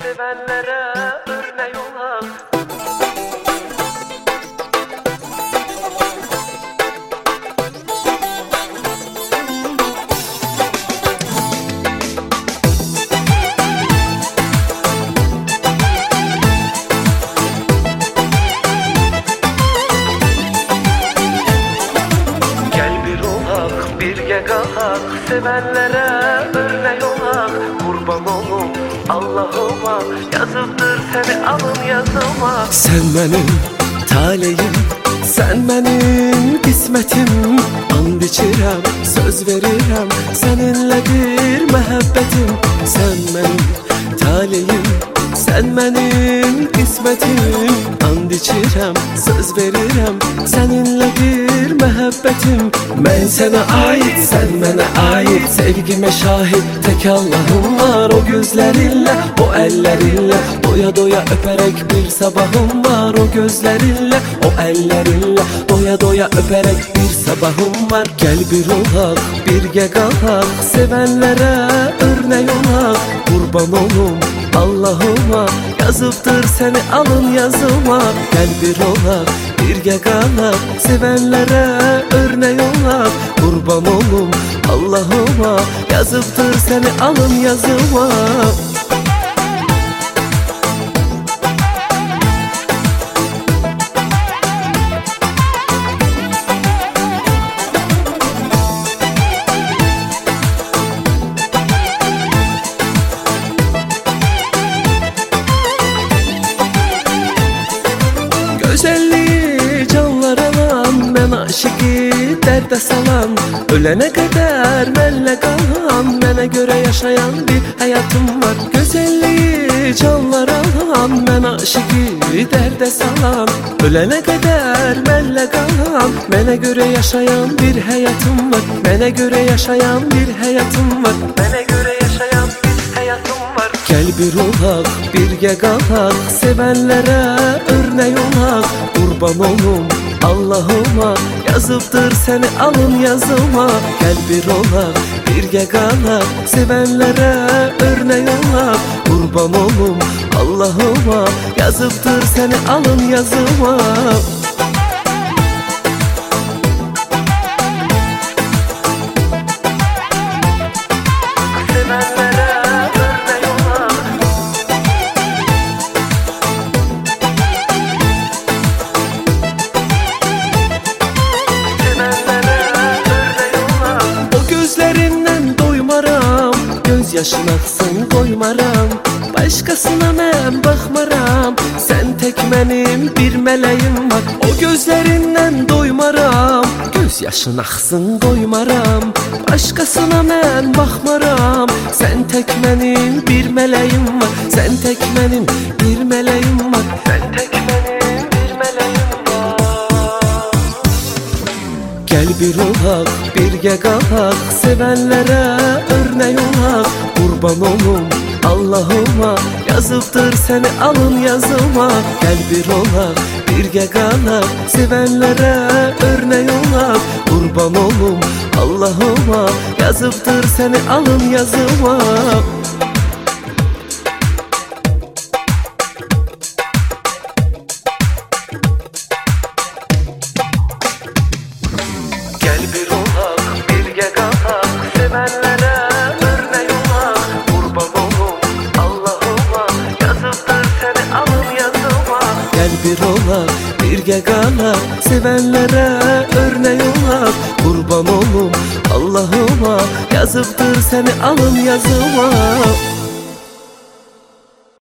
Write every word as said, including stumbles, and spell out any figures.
sevenlere örnek olan. Birge kalak, sevenlere örnek olak. Kurban olum Allah'ıma, yazıptır seni alın yazıma. Sen benim taleyim, sen benim kısmetim. And içirəm, söz verirəm, seninledir məhəbbətim. Sen benim taleyim, sen benim kısmetim. And içirəm, söz verirəm, seninledir məhəbbətim. Mən sənə ait, sən mənə ait. Sevgime şahit tek Allah'ım var. O gözlerinle, o ellerinle, doya doya öperek bir sabahım var. O gözlerinle, o ellerinle, doya doya öperek bir sabahım var. Gel bir olaq, birge qalaq, sevenlere örnek olaq. Kurban olum Allah'ıma, yazıptır seni alın yazıma. Gel bir olaq, birge qalaq, sevenlere örnek olaq. Kurban olum Allah'ıma, yazıptır seni alın yazıma. Güzelliği canlar alan, ben aşıkı derde salan. Ölene kadar benle kalan, bana göre yaşayan bir hayatım var. Güzelliği canlar alan, ben aşıkı derde salan. Ölene kadar benle kalan, bana göre yaşayan bir hayatım var. Bana göre yaşayan bir hayatım var. Bana göre yaşayan bir hayatım var. Gel bir olaq, birge qalaq, sevenlere örnek olaq. Kurban olum Allah'ıma, yazıptır seni alın yazıma. Gel bir olaq, birge qalaq, sevenlere örnek olaq. Kurban olum Allah'ıma, yazıptır seni alın yazıma. Yaşın aksın koymaram, başkasına mən baxmaram. Sen tek benim bir meleğim var. O gözlerinden doymaram, göz yaşın aksın koymaram. Başkasına mən baxmaram. Sen tek benim bir meleğim var. Sen tek benim bir meleğim var. Sen tek benim bir meleğim var. Gel bir olaq, birge qalaq, sevenlere örnek olaq. Kurban olum Allah'ıma, yazıptır seni alın yazıma. Gel bir olaq, birge qalaq, sevenlere örnek olaq. Kurban olum Allah'ıma, yazıptır seni alın yazıma. Gel bir olaq, birge qalaq, sevenlere örnek olaq. Kurban olum Allah'ıma, yazıptır seni alın yazıma. Gel bir olaq, birge qalaq, sevenlere örnek olaq. Kurban olum Allah'ıma, yazıptır seni alın yazıma.